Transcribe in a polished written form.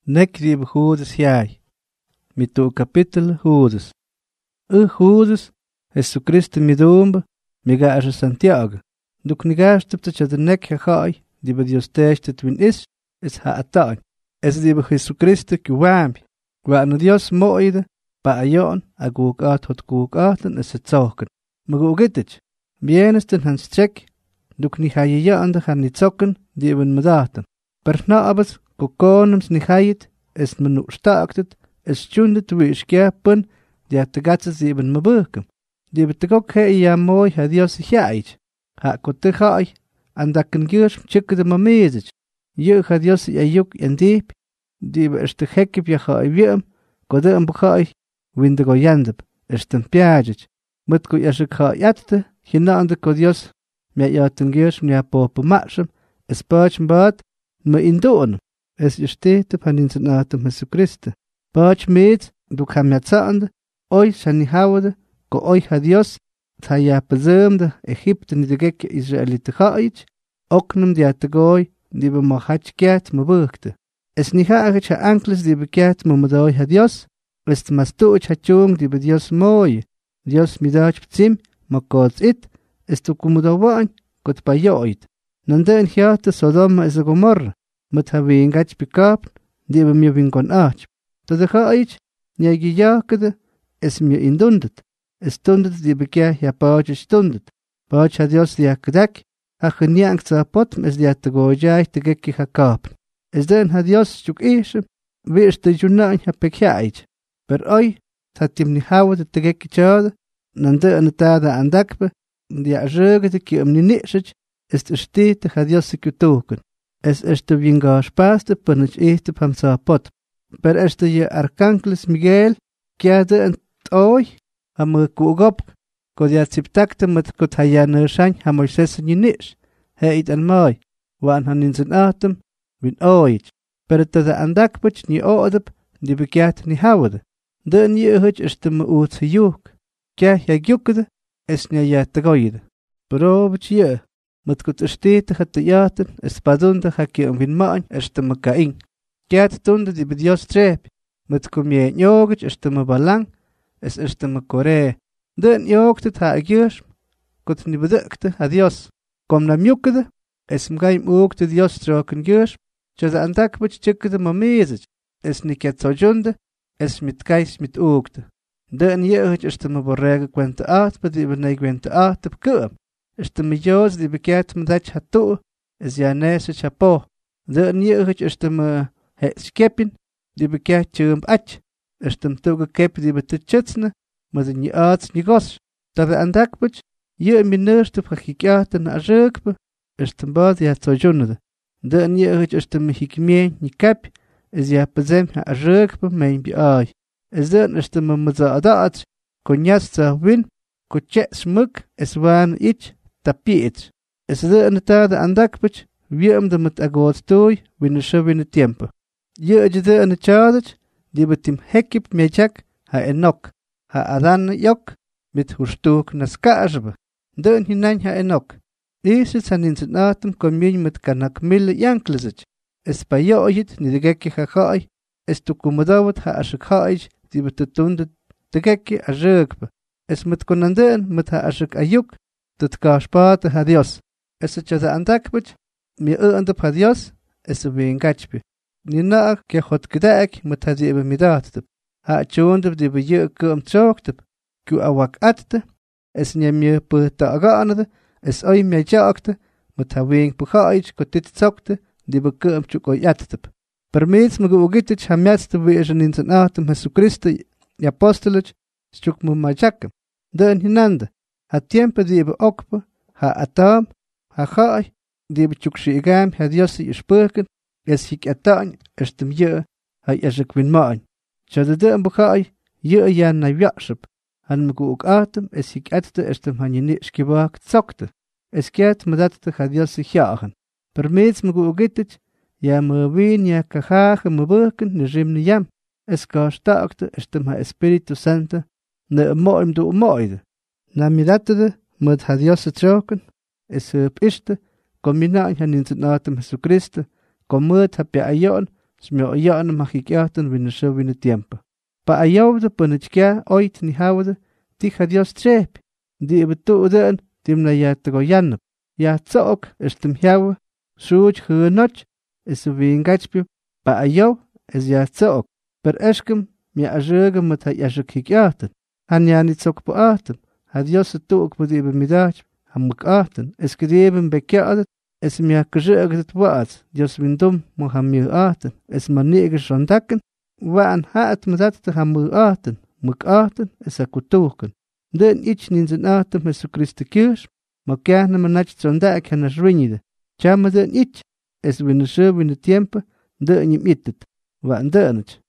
Nekribe Judas jai. Mitu capítulo Judas. Judas, Jesucristo midumba, migaasha Santiago. Duk nigastupta chada nek jai, diba Dios teishtet win is ha atain. Es diba Jesucristo kiwambi. Waanu Dios moida, pa ayon, agugat hot gugatan es etzoken. Magugitich. Bienesten hans check, duk ni hayayanda han nitzoken, diban madatan. Per naabas, kokonems ni hayit, es menu staaktet, es tjundet wish kiapen, die te gatzes diban mabukem. Diba te gok hei ja mooi ha Dios hiaich. Ha kote hai, andaken gyrs chikke de mamezich. Je ha Dios ayuk en diep, diba es te hekip ja hai wiem, kode en bukhai, winde go yandep, es ten piajich. Mut go yashik ha yatte, hinaande ko Dios, me yaten gyrs mnia pope matchem, es pachem bad, me indoon. Es stete paninsenatum Jesucristo. Pach meet, du kam ja zaande, oi shani hawde, go oi ha Dios, ta ja bezemde, Egypte ni de gekke Israelite haich, oknum die te gooi, die be machach kiat me burgte. Es ni haagich ha ankles die bekiat me modoi ha Dios, es te mastuch ha chung die be Dios mooi. Dios midach pzim, ma kods it, es tu kumudawaan, kot pa joit. Nanden hiate Sodoma es a Gomorra, met ha weengach bekap, die be mir winkon ach. To de haich, niegi jakede, es mir indundet. Es tundet die bekeer ja pautje stundet. Pautje ha Dios die akkedak, ha geniank za potm es die te goojai te gekki ha kap. Es den ha Dios juk ishe, wees te junain ha pekjaich. Per oi, tatim ni hawde te gekki chade, nande an tada andakbe, die a rögete ki ni nixich, es te stete ha Dios se kutoken. Es te winga spaste punich echte pam za pot. Per este je arkangeles Miguel, kiade en oi, ha me kugop, ko dia tsiptakte met kot hayane shan ha Moises ni nish, heit an mai, wan han in zijn atem, win oich. Per te de andakbach ni oodep, die bekiat ni hawde. De ni huch este me uut juk. Kja ja gjukede, es ni ja te goide. Berobach je, met kot estete het te jaten, es padunde ha ki win maan, este me kaing. Kjat tunde die be Dios trep, met kom je njogich este me balang, es este me kore. Den jogtet ha gyrs, kot ni bedukte ha Dios. Kom na mjukede, es mgaim oogte Dios troken gyrs, tjada andakbach chikkede ma mezich, es ni ket sojunde, es mit geis mit oogte. Den jeugd este me borrege kwente aatbe, die be ne kwente aatbe kuam. Este me joos die bekeert me dat ha toe, es ja nesich ha po. Den jeugd este me he skepin, die bekeert tjump ach. Este me toge kep die be te tjutsne, maar de nie aats nie gos. Dat de andakbach, je in minneurste prachikiate na rögbe, is ten bad ja tzojunde. De nie is ten mechikmeen nie kap, is ja bezem ha rögbe mein bi ai. Is den is ten meza adaat, konjas za win, ko tje smuk, is waan ich, tapiet. Is de an de andakbach, wie de met agoot tooi, win de tiempo. Je de an chadach, die betim hekip mejak, ha enok. Ha adan yok, mit hustuk naskaasbe. Den hinein ha enok. Isis han in zijn atem komien met kanak mille janklezich. Es pa joojit ni de gekke ha gaai. Es tu kumodawet ha asik haij, die betetunde de gekke a rögbe. Es met konanden met ha asik ayuk, dat kaaspate ha Dios. Es het jada andakbich, mi andep ha Dios, es ween gachbe. Ni naag ke hot gedaak met ha diebe midaatep. Ha tjoondep die be je kum tjooktep, ku awak atte, es nie meer puta agaanade, es oi me jaakte, met ha ween puchaich ko dit tsokte, die be kum tjuk oi attep. Per meets me geogitich ha miatste wezen in zijn atem Jesucristo, die apostelich, stuk me majakem. Den hinande, ha tiempe die be okpe, ha atam, ha gaai, die be tjuk shiigam, ha Diosi spurken, es hik ataan, es tem je, ha esek win maan. Tjada de bukhai, je jan na vyashep. Han me ook atem, es hik ette estem han je nischke waak tsokte. Es kiet me dat te ga Dios jagen. Per meets me ook gitit, ja me ween ja kachage me werken, ne jimne jam. Es ka staakte, estem ha Espiritu Santo, ne moim do moide. Na mi datte, met ha Dios troken, es op iste, kom mina han in zijn atem Jesucristo, kom met ha pe ayon, smyo'oyo'nä majiky'ajtän winä xä winä tiempo. Pa'ayobtä pänätzykyaj oyt nijawätä tija Dios tzyejpy, ndi'ibä tu'tä'n timna yajtägoyanäp, yajtzo'ok äxtäm jyawä, xuuty jänoty, es wi'nkatzypyä pa'ayow es yajtzo'ok, per äxkäm mya'axäkä mät ja 'yaxäkjiky'ajtän, janyanitsokpä'ajtän, ja Diosä tu'kpädi'ibä midajtzyp jamäk'ajtän, es kädi'ibä mpekyo'tät, es myajkäxä'kätät wa'ats Dios windum maŋ jamyä'ajtän, es mani'kä xondakän, wa'an ja't mädattä jamä'ajtän, mäk'ajtän, es jakutujkän. Ndä'n ʼich nintzän'ajtän Jesucristo kyä'xp, mokyajnämä natzy tsonda'k janaxwinyitä, tzyamä ndä'n ʼich, es winä xä winä tiempo ndä'nyi m'ität, wa' ndä'nätzy.